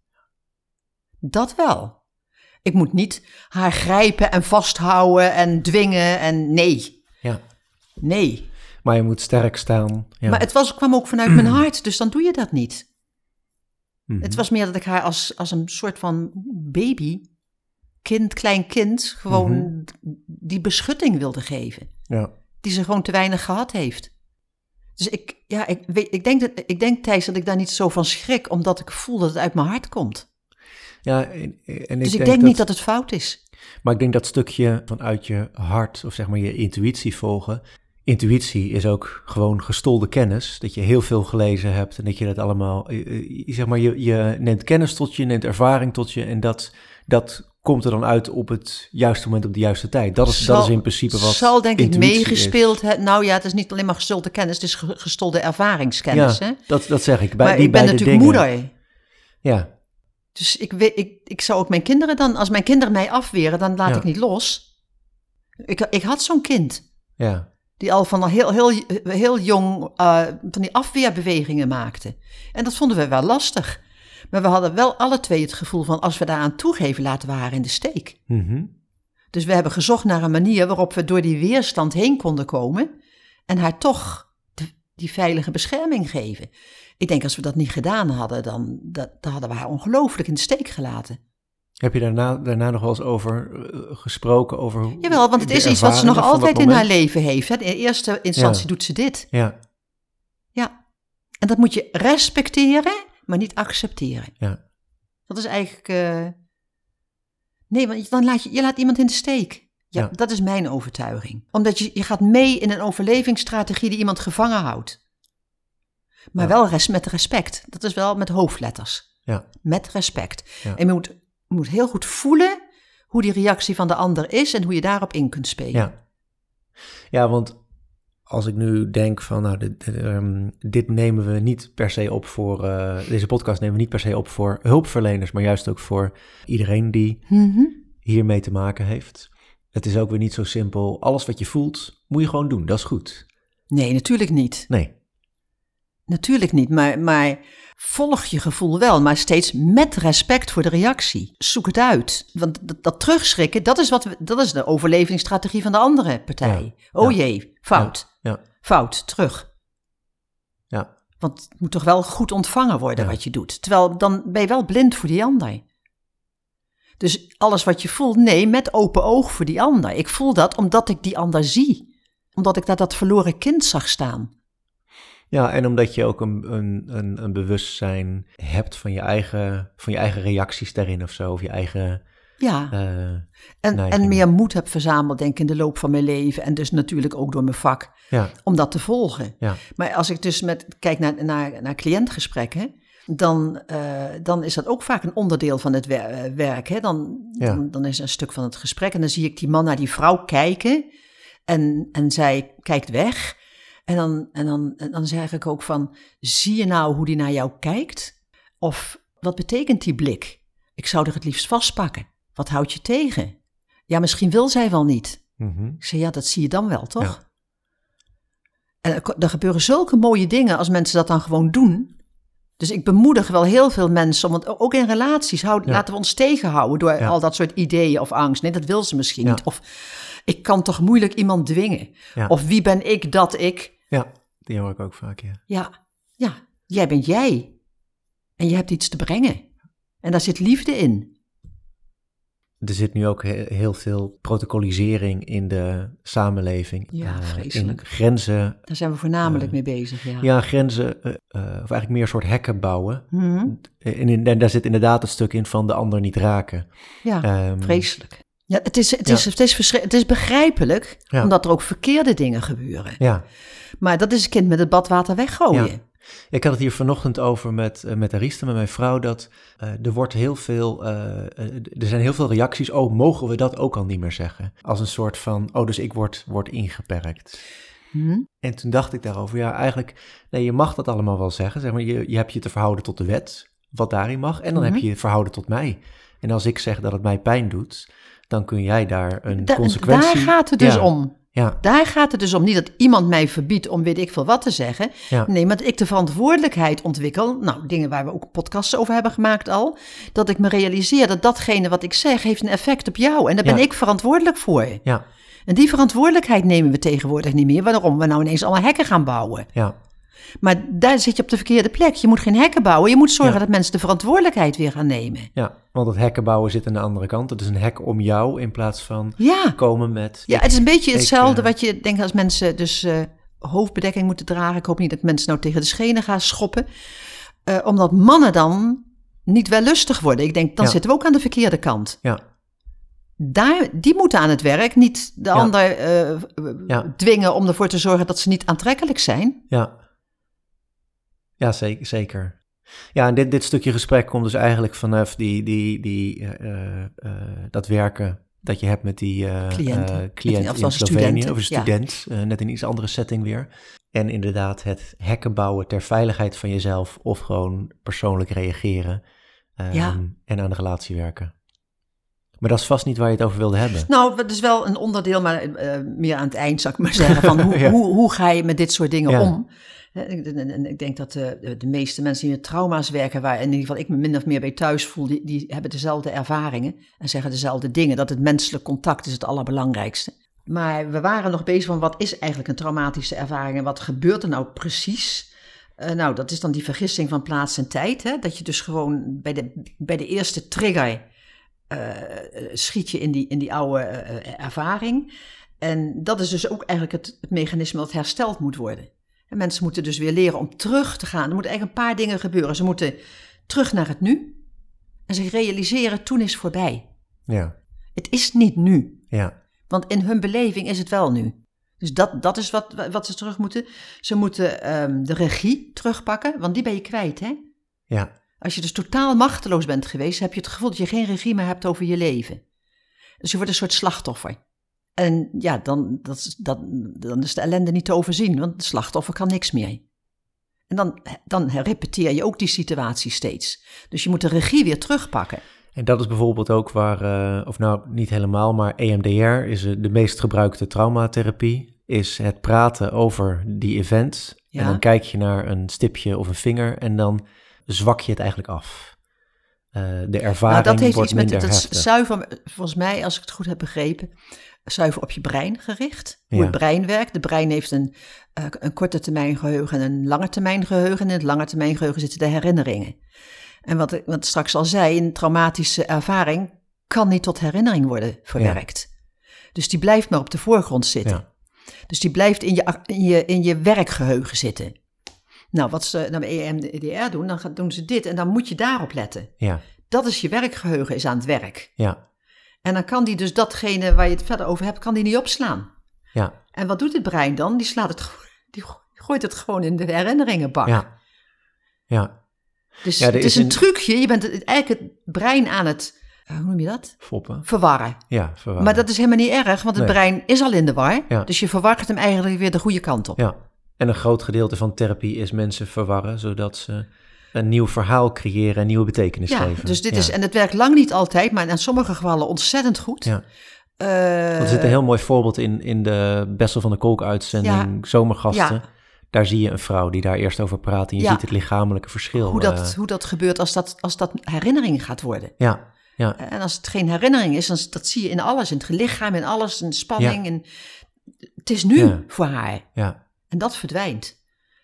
Dat wel. Ik moet niet haar grijpen en vasthouden en dwingen en nee. Ja. Nee. Maar je moet sterk staan. Ja. Maar het was, kwam ook vanuit mijn hart, dus dan doe je dat niet. Mm-hmm. Het was meer dat ik haar als, als een soort van baby, kind, klein kind, gewoon Mm-hmm. die beschutting wilde geven. Ja. Die ze gewoon te weinig gehad heeft. Dus ik, ja, ik, weet, ik, denk dat, ik denk, Thijs, dat ik daar niet zo van schrik, omdat ik voel dat het uit mijn hart komt. Ja, en, en Dus ik ik denk, denk dat, niet dat het fout is. Maar ik denk dat stukje vanuit je hart, of zeg maar je intuïtie volgen. Intuïtie is ook gewoon gestolde kennis. Dat je heel veel gelezen hebt en dat je dat allemaal... Je, zeg maar, je, je neemt kennis tot je, neemt ervaring tot je. En dat, dat komt er dan uit op het juiste moment, op de juiste tijd. Dat is, Zal, dat is in principe wat Zal denk ik meegespeeld hebben. Nou ja, het is niet alleen maar gestolde kennis, het is gestolde ervaringskennis. Ja, hè? Dat, dat zeg ik. Bij, maar die ik ben natuurlijk dingen. moeder. Ja. Dus ik, weet, ik, ik zou ook mijn kinderen dan... Als mijn kinderen mij afweren, dan laat Ja. ik niet los. Ik, ik had zo'n kind. Ja. Die al van al heel, heel, heel jong uh, van die afweerbewegingen maakte. En dat vonden we wel lastig. Maar we hadden wel alle twee het gevoel van... als we daaraan toegeven, laten we haar in de steek. Mm-hmm. Dus we hebben gezocht naar een manier waarop we door die weerstand heen konden komen... en haar toch de, die veilige bescherming geven. Ik denk als we dat niet gedaan hadden, dan, dat, dan hadden we haar ongelooflijk in de steek gelaten. Heb je daarna, daarna nog wel eens over uh, gesproken? Over hoe, Jawel, want het is iets wat ze nog altijd in haar leven heeft. Hè. In eerste instantie ja. doet ze dit. Ja. Ja. En dat moet je respecteren, maar niet accepteren. Ja. Dat is eigenlijk... Uh... Nee, want dan laat je, je laat iemand in de steek. Ja, ja, dat is mijn overtuiging. Omdat je, je gaat mee in een overlevingsstrategie die iemand gevangen houdt. Maar ja. wel res, met respect. Dat is wel met hoofdletters. Ja. Met respect. Ja. En je moet, je moet heel goed voelen hoe die reactie van de ander is en hoe je daarop in kunt spelen. Ja, ja, want als ik nu denk van, nou, dit, dit, um, dit nemen we niet per se op voor, uh, deze podcast nemen we niet per se op voor hulpverleners, maar juist ook voor iedereen die mm-hmm. hiermee te maken heeft. Het is ook weer niet zo simpel. Alles wat je voelt, moet je gewoon doen. Dat is goed. Nee, natuurlijk niet. Nee. Natuurlijk niet, maar, maar volg je gevoel wel, maar steeds met respect voor de reactie. Zoek het uit, want dat, dat terugschrikken, dat is, wat we, dat is de overlevingsstrategie van de andere partij. Ja. Oh ja. jee, fout, ja. Ja. fout, terug. Ja. Want het moet toch wel goed ontvangen worden ja. wat je doet. Terwijl dan ben je wel blind voor die ander. Dus alles wat je voelt, nee, met open oog voor die ander. Ik voel dat omdat ik die ander zie. Omdat ik daar dat verloren kind zag staan. Ja, en omdat je ook een, een, een, een bewustzijn hebt van je, eigen, van je eigen reacties daarin of zo. Of je eigen Ja, uh, en, en meer moed heb verzameld, denk ik, in de loop van mijn leven. En dus natuurlijk ook door mijn vak, ja. om dat te volgen. Ja. Maar als ik dus met, kijk naar, naar, naar cliëntgesprekken, dan, uh, dan is dat ook vaak een onderdeel van het wer- werk. Hè? Dan, ja. dan, dan is een stuk van het gesprek en dan zie ik die man naar die vrouw kijken en, en zij kijkt weg. En dan, en, dan, en dan zeg ik ook van, zie je nou hoe die naar jou kijkt? Of wat betekent die blik? Ik zou er het liefst vastpakken. Wat houd je tegen? Ja, misschien wil zij wel niet. Mm-hmm. Ik zeg, ja, dat zie je dan wel, toch? Ja. En er, er gebeuren zulke mooie dingen als mensen dat dan gewoon doen. Dus ik bemoedig wel heel veel mensen, om het, ook in relaties, houden, ja. laten we ons tegenhouden door ja. al dat soort ideeën of angst. Nee, dat wil ze misschien ja. niet. Of ik kan toch moeilijk iemand dwingen. Ja. Of wie ben ik dat ik... Ja, die hoor ik ook vaak, ja. Ja, ja, jij bent jij. En je hebt iets te brengen. En daar zit liefde in. Er zit nu ook he- heel veel protocolisering in de samenleving. Ja, uh, vreselijk. In grenzen. Daar zijn we voornamelijk uh, mee bezig, ja. Ja, grenzen, uh, uh, of eigenlijk meer een soort hekken bouwen. Mm-hmm. En, in, en daar zit inderdaad een stuk in van de ander niet raken. Ja, um, vreselijk. Ja, het is, het is, ja. het is, verschri- het is begrijpelijk, ja. omdat er ook verkeerde dingen gebeuren. Ja. Maar dat is een kind met het badwater weggooien. Ja. Ik had het hier vanochtend over met, uh, met Arista, met mijn vrouw, dat uh, er wordt heel veel, uh, uh, er zijn heel veel reacties, oh, mogen we dat ook al niet meer zeggen? Als een soort van, oh, dus ik word, word ingeperkt. Hmm? En toen dacht ik daarover, ja, eigenlijk, nee, je mag dat allemaal wel zeggen. Zeg maar, je, je hebt je te verhouden tot de wet, wat daarin mag. En dan Mm-hmm. heb je je verhouden tot mij. En als ik zeg dat het mij pijn doet, dan kun jij daar een Da- consequentie... Daar gaat het dus Ja, om. Ja, Daar gaat het dus om. Niet dat iemand mij verbiedt om weet ik veel wat te zeggen. ja, Nee, maar dat ik de verantwoordelijkheid ontwikkel. Nou, dingen waar we ook podcasts over hebben gemaakt al. Dat ik me realiseer dat datgene wat ik zeg heeft een effect op jou. En daar ben Ja. ik verantwoordelijk voor. ja, En die verantwoordelijkheid nemen we tegenwoordig niet meer. Waarom we nou ineens allemaal hekken gaan bouwen. ja, Maar daar zit je op de verkeerde plek. Je moet geen hekken bouwen. Je moet zorgen Ja. dat mensen de verantwoordelijkheid weer gaan nemen. ja. Want het hekken bouwen zit aan de andere kant. Het is een hek om jou in plaats van Ja, komen met... ja ik- het is een beetje ik, hetzelfde eh, wat je denkt als mensen dus uh, hoofdbedekking moeten dragen. Ik hoop niet dat mensen nou tegen de schenen gaan schoppen. Uh, omdat mannen dan niet wellustig worden. Ik denk, dan Ja. zitten we ook aan de verkeerde kant. Ja, Daar, die moeten aan het werk, niet de Ja. ander uh, Ja. dwingen om ervoor te zorgen dat ze niet aantrekkelijk zijn. ja. Ja, zeker. zeker. Ja, en dit, dit stukje gesprek komt dus eigenlijk vanaf die, die, die, uh, uh, dat werken dat je hebt met die uh, Cliënten. uh, cliënt Of in als Slovenië, studenten, of een ja. student, uh, net in iets andere setting weer. En inderdaad het hekken bouwen ter veiligheid van jezelf of gewoon persoonlijk reageren um, Ja. en aan de relatie werken. Maar dat is vast niet waar je het over wilde hebben. Nou, dat is wel een onderdeel, maar uh, meer aan het eind zou ik maar zeggen. Van hoe, Ja. hoe, hoe ga je met dit soort dingen Ja. om? Hè, En en- en ik denk dat de, de, de meeste mensen die met trauma's werken, waar in ieder geval ik me min of meer bij thuis voel, die, die hebben dezelfde ervaringen en zeggen dezelfde dingen. Dat het menselijk contact is het allerbelangrijkste. Maar we waren nog bezig van wat is eigenlijk een traumatische ervaring en wat gebeurt er nou precies? Uh, nou, dat is dan die vergissing van plaats en tijd. Hè? Dat je dus gewoon bij de, bij de eerste trigger uh, schiet je in die, in die oude uh, ervaring. En dat is dus ook eigenlijk het, het mechanisme dat hersteld moet worden. En mensen moeten dus weer leren om terug te gaan. Er moeten eigenlijk een paar dingen gebeuren. Ze moeten terug naar het nu en zich realiseren, toen is voorbij. Ja, Het is niet nu, ja, want in hun beleving is het wel nu. Dus dat, dat is wat, wat ze terug moeten. Ze moeten um, de regie terugpakken, want die ben je kwijt, hè? ja, Als je dus totaal machteloos bent geweest, heb je het gevoel dat je geen regie meer hebt over je leven. Dus je wordt een soort slachtoffer. En ja, dan, dat, is- dat, dan is de ellende niet te overzien, want het slachtoffer kan niks meer. En dan, dan repeteer je ook die situatie steeds. Dus je moet de regie weer terugpakken. En dat is bijvoorbeeld ook waar, uh, of nou niet helemaal, maar E M D R is uh, de meest gebruikte traumatherapie. Is het praten over die event. Ja. En dan kijk je naar een stipje of een vinger en dan zwak je het eigenlijk af. Uh, de ervaring Nou, dat heeft wordt iets met minder het, het heftig. zuiver, volgens mij, als ik het goed heb begrepen, zuiver op je brein gericht. Hoe Ja. het brein werkt. De brein heeft een, uh, een korte termijn geheugen en een lange termijn geheugen. En in het lange termijn geheugen zitten de herinneringen. En wat ik wat straks al zei, een traumatische ervaring kan niet tot herinnering worden verwerkt. Dus die blijft maar op de voorgrond zitten. Ja. Dus die blijft in je, in je, in je werkgeheugen zitten. Nou, wat ze nou bij E M D R doen, dan gaan- doen ze dit en dan moet je daarop letten. Ja, Dat is je werkgeheugen, is aan het werk. ja, En dan kan die dus datgene waar je het verder over hebt, kan die niet opslaan. ja, En wat doet het brein dan? Die, slaat het, gewoon- die gooit het gewoon in de herinneringenbak. ja, ja. Dus Ja, er het is is een een- trucje. Je bent het, eigenlijk het brein aan het, uh, hoe noem je dat? Foppen. Verwarren. Ja, verwarren. Maar dat is helemaal niet erg, want het Nee. brein is al in de war. Ja. Dus je verwart hem eigenlijk weer de goede kant op. Ja, en een groot gedeelte van therapie is mensen verwarren, zodat ze een nieuw verhaal creëren en nieuwe betekenis Ja, geven. dus dit Ja. is, en het werkt lang niet altijd, maar in sommige gevallen ontzettend goed. Ja. Uh, Er zit een heel mooi voorbeeld in, in de Bessel van der Kolk-uitzending Zomergasten. Ja. Daar zie je een vrouw die daar eerst over praat en je Ja. ziet het lichamelijke verschil. hoe, dat, eh, hoe dat gebeurt als dat, als dat herinnering gaat worden. ja, ja, En als het geen herinnering is, dan dat zie je in alles, in het lichaam, in alles, in spanning. En het is nu Ja. voor haar. ja, En dat verdwijnt.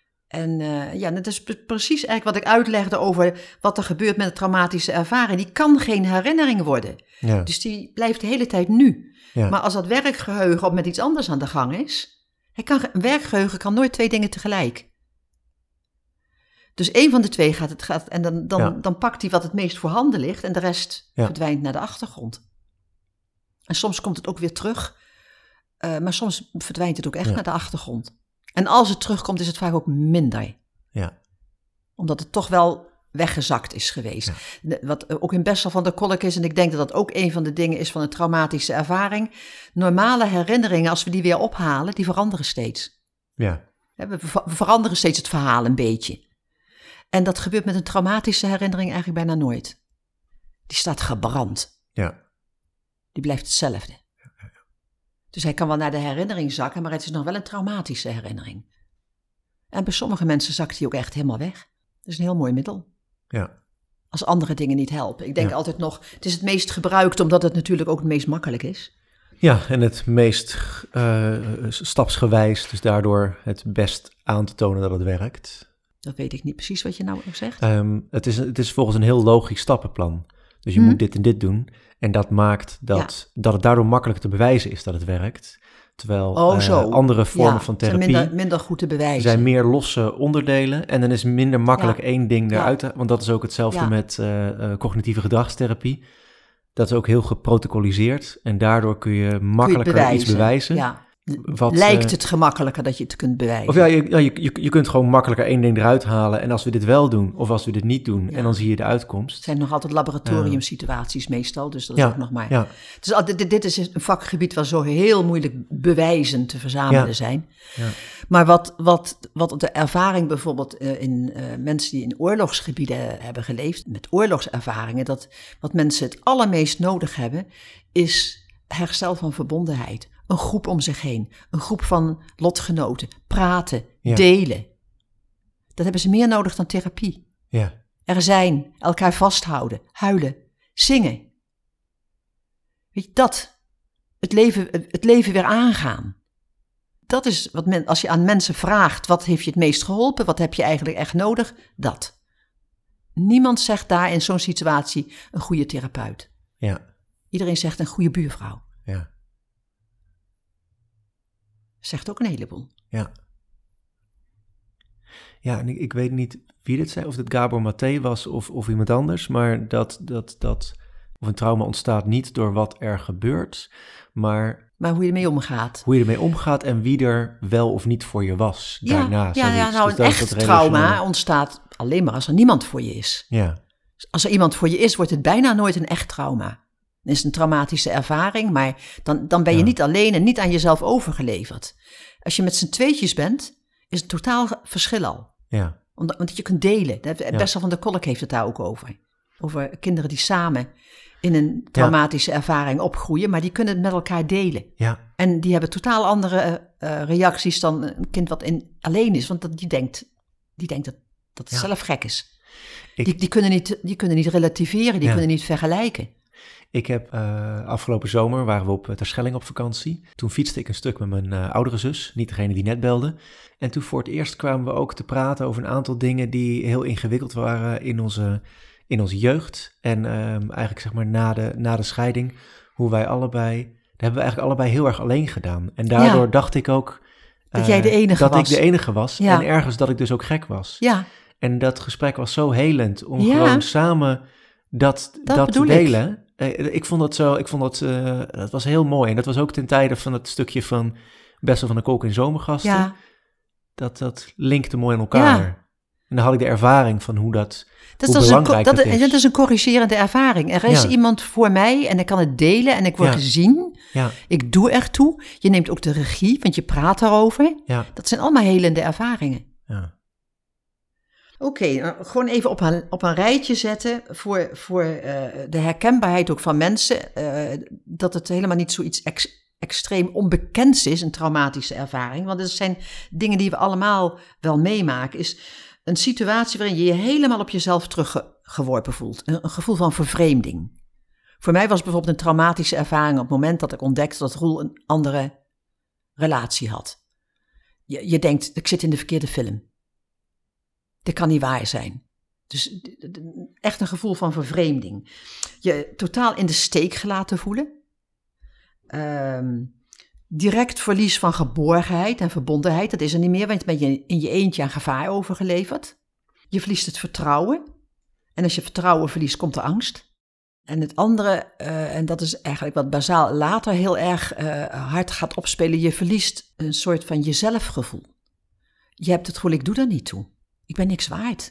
En uh, ja, dat is pre- precies eigenlijk wat ik uitlegde over wat er gebeurt met een traumatische ervaring. Die kan geen herinnering worden. ja, Dus die blijft de hele tijd nu. ja, Maar als dat werkgeheugen op met iets anders aan de gang is, hij kan, een werkgeheugen kan nooit twee dingen tegelijk. Dus één van de twee gaat het gaat en dan, dan, Ja. dan pakt hij wat het meest voorhanden ligt en de rest Ja. verdwijnt naar de achtergrond. En soms komt het ook weer terug, uh, maar soms verdwijnt het ook echt Ja. naar de achtergrond. En als het terugkomt, is het vaak ook minder. ja, Omdat het toch wel weggezakt is geweest. Ja. De- Wat ook in Bessel van der Kolk is, en ik denk dat dat ook een van de dingen is van een traumatische ervaring. Normale herinneringen, als we die weer ophalen, die veranderen steeds. Ja. We, ver- we veranderen steeds het verhaal een beetje. En dat gebeurt met een traumatische herinnering eigenlijk bijna nooit. Die staat gebrand. Ja. Die blijft hetzelfde. Dus hij kan wel naar de herinnering zakken, maar het is nog wel een traumatische herinnering. En bij sommige mensen zakt die ook echt helemaal weg. Dat is een heel mooi middel. Ja. Als andere dingen niet helpen. Ik denk Ja. altijd nog, het is het meest gebruikt omdat het natuurlijk ook het meest makkelijk is. Ja, en het meest uh, stapsgewijs, dus daardoor het best aan te tonen dat het werkt. Dat weet ik niet precies wat je nou zegt. Um, het, is, het is volgens een heel logisch stappenplan. Dus je Hmm. moet dit en dit doen. En dat maakt dat, dat het daardoor makkelijk te bewijzen is dat het werkt. Terwijl Oh, uh, zo. andere vormen Ja, van het zijn therapie minder, minder goed te bewijzen. zijn meer losse onderdelen. En dan is minder makkelijk Ja. één ding Ja. eruit. te- Want dat is ook hetzelfde Ja. met uh, uh, cognitieve gedragstherapie. Dat is ook heel geprotocoliseerd. En daardoor kun je Kun je makkelijker het iets bewijzen. Ja. Wat, Lijkt uh, het gemakkelijker dat je het kunt bewijzen. Of ja, je, ja je, je, je kunt gewoon makkelijker één ding eruit halen. En als we dit wel doen, of als we dit niet doen, Ja. en dan zie je de Het uitkomst. zijn nog altijd laboratoriumsituaties meestal, dus dat is Ja, ook nog maar... ja, Dus al- dit, dit is een vakgebied waar zo heel moeilijk bewijzen te verzamelen Ja. zijn. ja, Maar wat, wat, wat de ervaring bijvoorbeeld uh, in uh, mensen die in oorlogsgebieden hebben geleefd, met oorlogservaringen, dat wat mensen het allermeest nodig hebben, is herstel van verbondenheid. Een groep om zich heen, een groep van lotgenoten, praten, Ja. delen. Dat hebben ze meer nodig dan therapie. ja, Er zijn, elkaar vasthouden, huilen, zingen. Weet je, dat. Het leven, het leven weer aangaan. Dat is wat men, als je aan mensen vraagt, wat heeft je het meest geholpen? Wat heb je eigenlijk echt nodig? Dat. Niemand zegt daar in zo'n situatie een goede therapeut. ja, Iedereen zegt een goede buurvrouw. ja, Zegt ook een heleboel. ja. Ja, en ik, ik weet niet wie dit zei, of het Gabor Maté was of, of iemand anders, maar dat, dat, dat of een trauma ontstaat niet door wat er gebeurt, maar Maar hoe je ermee omgaat. hoe je ermee omgaat en wie er wel of niet voor je was daarna. ja, ja, ja, zoiets. nou Dus een dat is echt dat trauma relationele. ontstaat alleen maar als er niemand voor je is. Ja, Als er iemand voor je is, wordt het bijna nooit een echt trauma. Dan is het een traumatische ervaring, maar dan, dan ben je Ja. niet alleen en niet aan jezelf overgeleverd. Als je met z'n tweetjes bent, is het totaal verschil al. ja, Omdat, want je kunt delen. Dat- Ja. Bessel van der Kolk heeft het daar ook over. Over kinderen die samen in een traumatische ervaring opgroeien, maar die kunnen het met elkaar delen. ja, En die hebben totaal andere uh, reacties dan een kind wat in, alleen is. Want dat, die denkt, die denkt dat, dat het Ja. zelf gek is. Ik- Die, die, kunnen niet, die kunnen niet relativeren, die Ja. kunnen niet vergelijken. Ik heb uh, afgelopen zomer, waren we op Terschelling op vakantie. Toen fietste ik een stuk met mijn uh, oudere zus, niet degene die net belde. En toen voor het eerst kwamen we ook te praten over een aantal dingen die heel ingewikkeld waren in onze, in onze jeugd. En uh, eigenlijk zeg maar na de, na de scheiding, hoe wij allebei, dat hebben we eigenlijk allebei heel erg alleen gedaan. En daardoor Ja. dacht ik ook Dat uh, jij de enige dat was. ik de enige was. Ja. En ergens dat ik dus ook gek was. Ja, En dat gesprek was zo helend om Ja. gewoon samen dat, Dat dat, te bedoel ik. delen. Eh, Ik vond dat zo, ik vond dat, uh, dat was heel mooi. En dat was ook ten tijde van het stukje van Bessel van der Kolk in Zomergasten. ja. Dat, dat linkte mooi aan elkaar. Ja. En dan had ik de ervaring van hoe dat, Dat, hoe is een, co- belangrijk dat, dat is. is. dat is een corrigerende ervaring. Er is Ja. iemand voor mij en ik kan het delen en ik word Ja. gezien. Ja, Ik doe er toe. Je neemt ook de regie, want je praat daarover. ja, Dat zijn allemaal helende ervaringen. ja. Oké, nou, gewoon even op een, op een rijtje zetten voor, voor uh, de herkenbaarheid ook van mensen. Uh, dat het helemaal niet zoiets ex, extreem onbekends is, een traumatische ervaring. Want het zijn dingen die we allemaal wel meemaken. Is een situatie waarin je je helemaal op jezelf teruggeworpen voelt. Een, een gevoel van vervreemding. Voor mij was bijvoorbeeld een traumatische ervaring op het moment dat ik ontdekte dat Roel een andere relatie had. Je, je denkt, ik zit in de verkeerde film. Dit kan niet waar zijn. Dus echt een gevoel van vervreemding. Je totaal in de steek gelaten voelen. Um, direct verlies van geborgenheid en verbondenheid. Dat is er niet meer, want je bent in je eentje aan gevaar overgeleverd. Je verliest het vertrouwen. En als je vertrouwen verliest, komt er angst. En het andere, uh, en dat is eigenlijk wat bazaal later heel erg uh, hard gaat opspelen. Je verliest een soort van jezelfgevoel. Je hebt het gevoel, ik doe daar niet toe. Ik ben niks waard.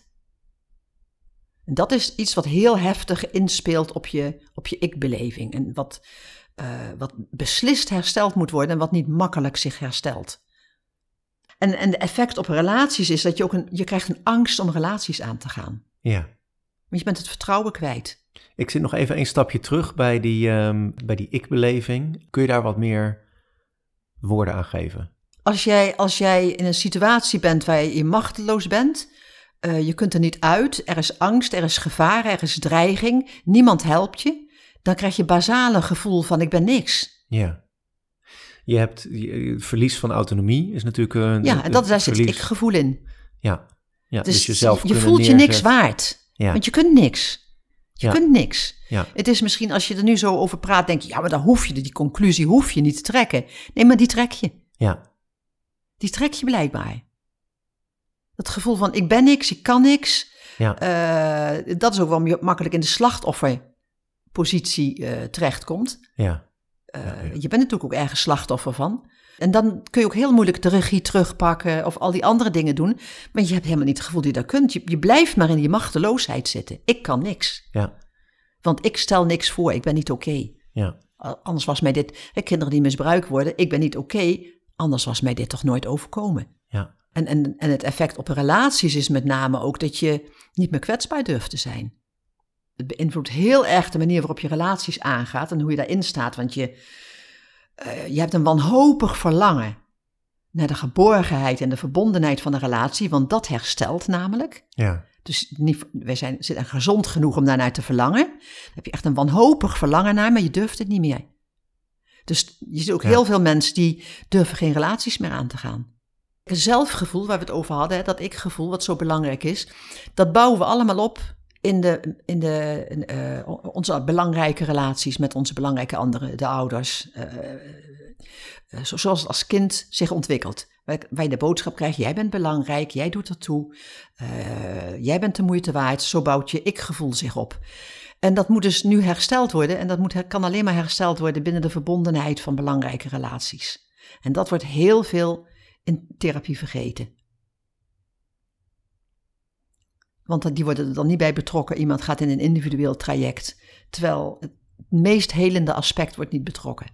En dat is iets wat heel heftig inspeelt op je, op je ik-beleving. En wat, uh, wat beslist hersteld moet worden en wat niet makkelijk zich herstelt. En, en de effect op relaties is dat je ook een, je krijgt een angst om relaties aan te gaan. Ja. Want je bent het vertrouwen kwijt. Ik zit nog even een stapje terug bij die, um, bij die ik-beleving. Kun je daar wat meer woorden aan geven? Als jij, als jij in een situatie bent waar je machteloos bent, uh, je kunt er niet uit, er is angst, er is gevaar, er is dreiging, niemand helpt je, dan krijg je basale gevoel van ik ben niks. Ja. Je hebt je, het verlies van autonomie is natuurlijk een Ja, en dat, daar zit verlies. ik gevoel in. Ja, ja Dus, dus jezelf je kunnen voelt je neerzetten. niks waard, Ja. want je kunt niks. Je Ja. kunt niks. Ja. Het is misschien als je er nu zo over praat, denk je, ja, maar dan hoef je, die conclusie hoef je niet te trekken. Nee, maar die trek je. Ja. Die trek je blijkbaar. Dat gevoel van ik ben niks, ik kan niks. Ja. Uh, dat is ook waarom je makkelijk in de slachtofferpositie uh, terechtkomt. Ja. Uh, Ja, ja. Je bent natuurlijk ook ergens slachtoffer van. En dan kun je ook heel moeilijk de regie terugpakken of al die andere dingen doen. Maar je hebt helemaal niet het gevoel dat je dat kunt. Je, je blijft maar in die machteloosheid zitten. Ik kan niks. Ja. Want ik stel niks voor, ik ben niet oké. Okay. Ja. Anders was mij dit, hè, kinderen die misbruikt worden, ik ben niet oké. Okay, anders was mij dit toch nooit overkomen. Ja. En, en, en het effect op relaties is met name ook dat je niet meer kwetsbaar durft te zijn. Het beïnvloedt heel erg de manier waarop je relaties aangaat en hoe je daarin staat. Want je, uh, je hebt een wanhopig verlangen naar de geborgenheid en de verbondenheid van de relatie. Want dat herstelt namelijk. Ja. Dus niet, wij zijn, zijn gezond genoeg om daarnaar te verlangen. Dan heb je echt een wanhopig verlangen naar, maar je durft het niet meer. Dus je ziet ook ja. heel veel mensen die durven geen relaties meer aan te gaan. Het zelfgevoel waar we het over hadden, hè, dat ik-gevoel wat zo belangrijk is, dat bouwen we allemaal op in, de, in, de, in uh, onze belangrijke relaties met onze belangrijke anderen, de ouders. Uh, uh, zoals het als kind zich ontwikkelt. Waar, waar je de boodschap krijgt, jij bent belangrijk, jij doet ertoe, uh, jij bent de moeite waard. Zo bouwt je ik-gevoel zich op. En dat moet dus nu hersteld worden en dat moet, kan alleen maar hersteld worden binnen de verbondenheid van belangrijke relaties. En dat wordt heel veel in therapie vergeten. Want die worden er dan niet bij betrokken. Iemand gaat in een individueel traject, terwijl het meest helende aspect wordt niet betrokken.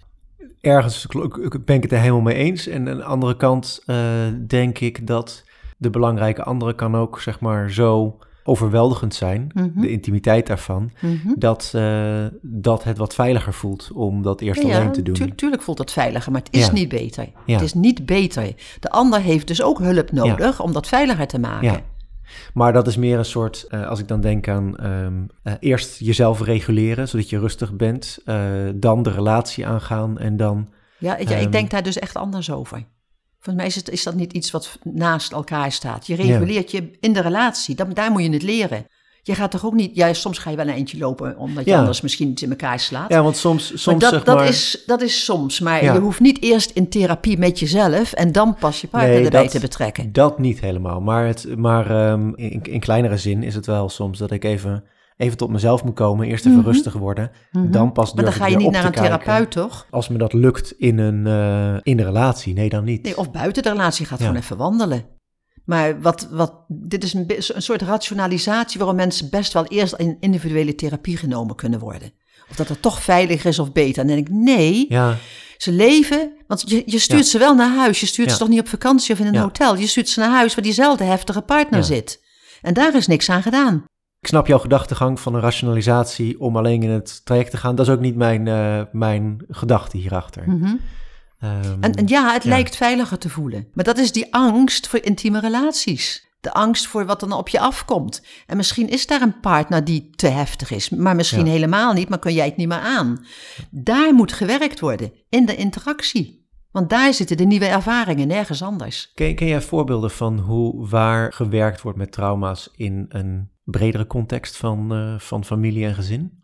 Ergens ben ik het er helemaal mee eens. En aan de andere kant uh, denk ik dat de belangrijke andere kan ook, zeg maar, zo overweldigend zijn, mm-hmm. de intimiteit daarvan, mm-hmm. dat, uh, dat het wat veiliger voelt om dat eerst ja, alleen te doen. Tu- tuurlijk voelt het veiliger, maar het is ja. niet beter. Ja. Het is niet beter. De ander heeft dus ook hulp nodig ja. om dat veiliger te maken. Ja. Maar dat is meer een soort, uh, als ik dan denk aan um, uh, eerst jezelf reguleren, zodat je rustig bent, uh, dan de relatie aangaan en dan... Ja, ja um, ik denk daar dus echt anders over. Volgens mij is, het, is dat niet iets wat naast elkaar staat. Je reguleert ja. je in de relatie, dat, daar moet je het leren. Je gaat toch ook niet... Ja, soms ga je wel een eentje lopen, omdat je ja. anders misschien iets in elkaar slaat. Ja, want soms... soms maar dat, zeg dat, maar... is, dat is soms, maar ja. je hoeft niet eerst in therapie met jezelf en dan pas je partner nee, erbij dat, te betrekken. Dat niet helemaal, maar, het, maar um, in, in kleinere zin is het wel soms dat ik even, even tot mezelf moet komen, eerst even mm-hmm. rustig worden, mm-hmm. dan pas durf maar dan ga je niet naar een therapeut, toch? Als me dat lukt in een, uh, in de relatie, nee dan niet. Nee, of buiten de relatie gaat ja. gewoon even wandelen. Maar wat, wat, dit is een, een soort rationalisatie waarom mensen best wel eerst in individuele therapie genomen kunnen worden. Of dat het toch veiliger is of beter. En dan denk ik, nee, ja. ze leven, want je, je stuurt ja. ze wel naar huis. Je stuurt ja. ze toch niet op vakantie of in een ja. hotel. Je stuurt ze naar huis waar diezelfde heftige partner ja. zit. En daar is niks aan gedaan. Ik snap jouw gedachtegang van een rationalisatie om alleen in het traject te gaan. Dat is ook niet mijn, uh, mijn gedachte hierachter. Mm-hmm. Um, en, en ja, het ja. lijkt veiliger te voelen. Maar dat is die angst voor intieme relaties. De angst voor wat dan op je afkomt. En misschien is daar een partner die te heftig is. Maar misschien ja. helemaal niet, maar kun jij het niet meer aan. Daar moet gewerkt worden, in de interactie. Want daar zitten de nieuwe ervaringen, nergens anders. Ken, ken jij voorbeelden van hoe waar gewerkt wordt met trauma's in een bredere context van, uh, van familie en gezin?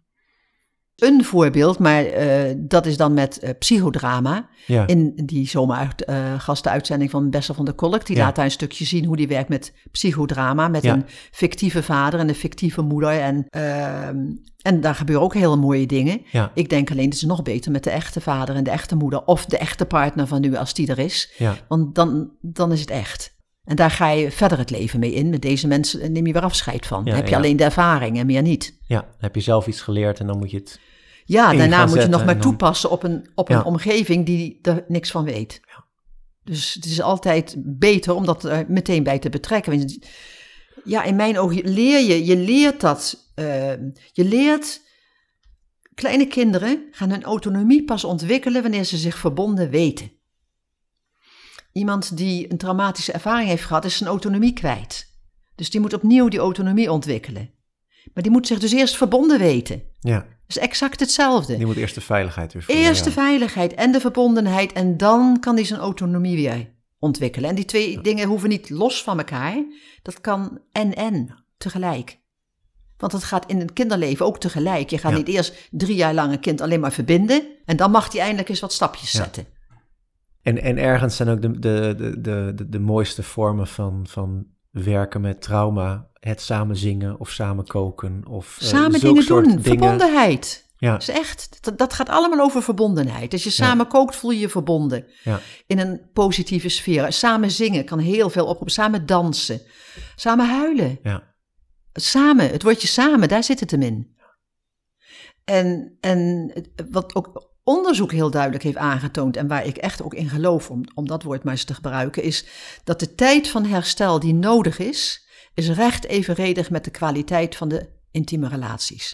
Een voorbeeld, maar uh, dat is dan met uh, psychodrama. Ja. In die zomergastenuitzending uh, van Bessel van der Kolk. Die ja. laat daar een stukje zien hoe die werkt met psychodrama. Met ja. een fictieve vader en een fictieve moeder. En, uh, en daar gebeuren ook hele mooie dingen. Ja. Ik denk alleen, het is nog beter met de echte vader en de echte moeder. Of de echte partner van nu, als die er is. Ja. Want dan, dan is het echt. En daar ga je verder het leven mee in. Met deze mensen neem je weer afscheid van. Ja, dan heb je ja. alleen de ervaring en meer niet. Ja, dan heb je zelf iets geleerd en dan moet je het... Ja, daarna moet je nog maar dan... toepassen op een, op een ja. omgeving die er niks van weet. Ja. Dus het is altijd beter om dat er meteen bij te betrekken. Ja, in mijn ogen leer je, je leert dat, uh, je leert, kleine kinderen gaan hun autonomie pas ontwikkelen wanneer ze zich verbonden weten. Iemand die een traumatische ervaring heeft gehad, is zijn autonomie kwijt. Dus die moet opnieuw die autonomie ontwikkelen. Maar die moet zich dus eerst verbonden weten. Ja. Dat is exact hetzelfde. Die moet eerst de veiligheid weer voelen. Eerst de ja. veiligheid en de verbondenheid en dan kan hij zijn autonomie weer ontwikkelen. En die twee ja. dingen hoeven niet los van elkaar. Dat kan en-en tegelijk. Want het gaat in het kinderleven ook tegelijk. Je gaat ja. niet eerst drie jaar lang een kind alleen maar verbinden en dan mag hij eindelijk eens wat stapjes ja. zetten. En, en ergens zijn ook de, de, de, de, de, de mooiste vormen van, van werken met trauma, het samen zingen of samen koken. Of, samen uh, dingen doen, dingen. verbondenheid. Ja. Dat is echt, dat, dat gaat allemaal over verbondenheid. Als je samen ja. kookt, voel je je verbonden. Ja. In een positieve sfeer. Samen zingen kan heel veel oproepen. Samen dansen. Samen huilen. Ja. Samen, het woordje samen, daar zit het hem in. En, en wat ook onderzoek heel duidelijk heeft aangetoond en waar ik echt ook in geloof om, om dat woord maar eens te gebruiken, is dat de tijd van herstel die nodig is, is recht evenredig met de kwaliteit van de intieme relaties.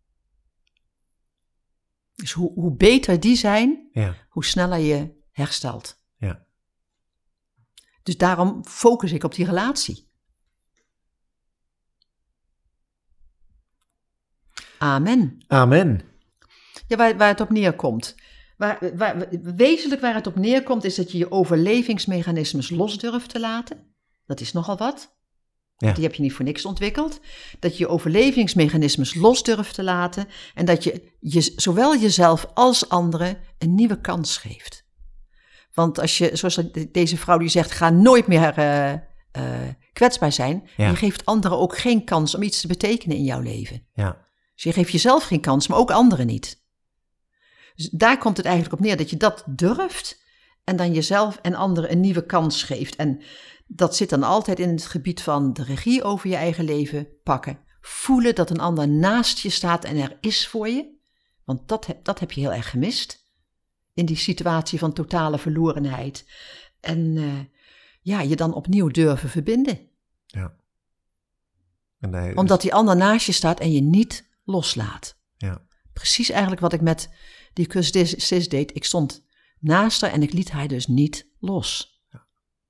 Dus hoe, hoe beter die zijn, ja. hoe sneller je herstelt. Ja. Dus daarom focus ik op die relatie. Amen. Amen. Ja, waar, waar het op neerkomt. Waar, waar, wezenlijk waar het op neerkomt is dat je je overlevingsmechanismes los durft te laten. Dat is nogal wat. Ja. Die heb je niet voor niks ontwikkeld. Dat je je overlevingsmechanismes los durft te laten en dat je, je zowel jezelf als anderen een nieuwe kans geeft. Want als je, zoals deze vrouw die zegt, ga nooit meer uh, uh, kwetsbaar zijn. Ja. Je geeft anderen ook geen kans om iets te betekenen in jouw leven. Ja. Dus je geeft jezelf geen kans, maar ook anderen niet. Dus daar komt het eigenlijk op neer, dat je dat durft en dan jezelf en anderen een nieuwe kans geeft. En dat zit dan altijd in het gebied van de regie over je eigen leven pakken. Voelen dat een ander naast je staat en er is voor je. Want dat, dat heb je heel erg gemist. In die situatie van totale verlorenheid. En uh, ja, je dan opnieuw durven verbinden. Ja. En nee, dus... Omdat die ander naast je staat en je niet loslaat. Ja. Precies eigenlijk wat ik met die kussis deed. Ik stond naast haar en ik liet haar dus niet los. Ja.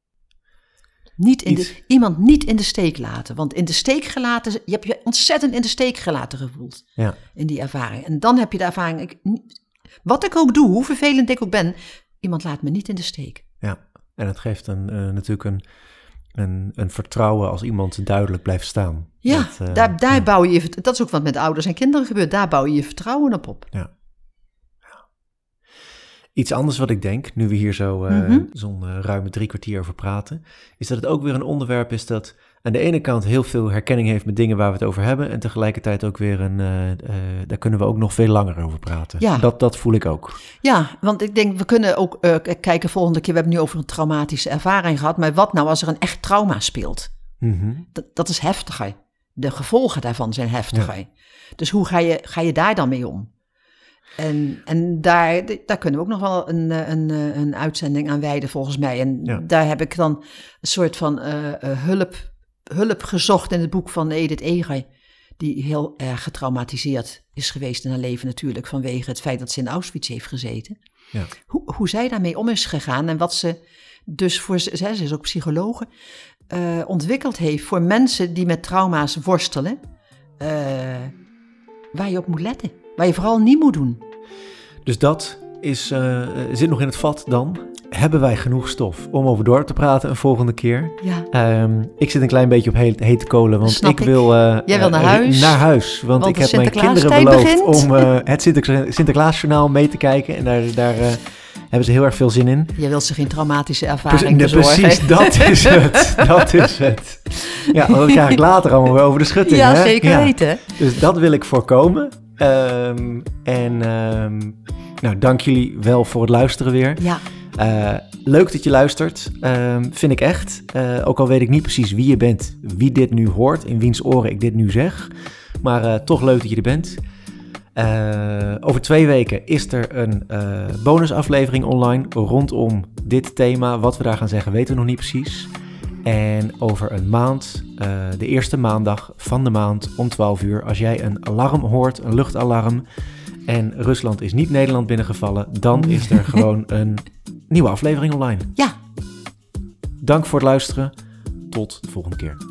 Niet in de, iemand niet in de steek laten. Want in de steek gelaten, je hebt je ontzettend in de steek gelaten gevoeld. Ja. In die ervaring. En dan heb je de ervaring, ik, wat ik ook doe, hoe vervelend ik ook ben, iemand laat me niet in de steek. Ja, en het geeft een, uh, natuurlijk een, een, een vertrouwen als iemand duidelijk blijft staan. Ja, dat, uh, daar, daar ja. bouw je, dat is ook wat met ouders en kinderen gebeurt, daar bouw je je vertrouwen op op. Ja. Ja. Iets anders wat ik denk, nu we hier zo uh, mm-hmm. zo'n uh, ruime drie kwartier over praten, is dat het ook weer een onderwerp is dat aan de ene kant heel veel herkenning heeft met dingen waar we het over hebben en tegelijkertijd ook weer een, uh, uh, daar kunnen we ook nog veel langer over praten. Ja. Dat, dat voel ik ook. Ja, want ik denk, we kunnen ook uh, kijken volgende keer, we hebben nu over een traumatische ervaring gehad, maar wat nou als er een echt trauma speelt? Mm-hmm. Dat, dat is heftiger. De gevolgen daarvan zijn heftiger. Ja. Dus hoe ga je, ga je daar dan mee om? En, en daar, daar kunnen we ook nog wel een, een, een uitzending aan wijden volgens mij. En ja. daar heb ik dan een soort van uh, uh, hulp, hulp gezocht in het boek van Edith Eger, die heel erg getraumatiseerd is geweest in haar leven natuurlijk, vanwege het feit dat ze in Auschwitz heeft gezeten. Ja. Hoe, hoe zij daarmee om is gegaan en wat ze dus voor, ze, ze is ook psychologe, uh, ontwikkeld heeft voor mensen die met trauma's worstelen, uh, waar je op moet letten, waar je vooral niet moet doen. Dus dat is, uh, zit nog in het vat dan. Hebben wij genoeg stof om over door te praten een volgende keer? Ja. Um, ik zit een klein beetje op heet, hete kolen, want Snap ik ik. wil, uh, Jij wil naar uh, huis. Naar huis, want, want ik heb mijn kinderen beloofd begint. om uh, het Sinterkla- Sinterklaasjournaal mee te kijken. En daar, daar uh, hebben ze heel erg veel zin in. Je wilt ze geen traumatische ervaring Precies, bezorgen. Precies, dat is het. Dat is het. Ja, dat krijg ik later allemaal weer over de schutting. Ja, hè? zeker ja. weten. Dus dat wil ik voorkomen. Um, en um, nou, dank jullie wel voor het luisteren weer. Ja. Uh, leuk dat je luistert, uh, vind ik echt. Uh, ook al weet ik niet precies wie je bent, wie dit nu hoort, in wiens oren ik dit nu zeg. Maar uh, toch leuk dat je er bent. Uh, over twee weken is er een uh, bonusaflevering online rondom dit thema. Wat we daar gaan zeggen weten we nog niet precies. En over een maand, uh, de eerste maandag van de maand om twaalf uur... als jij een alarm hoort, een luchtalarm... en Rusland is niet Nederland binnengevallen... dan is er gewoon een nieuwe aflevering online. Ja. Dank voor het luisteren. Tot de volgende keer.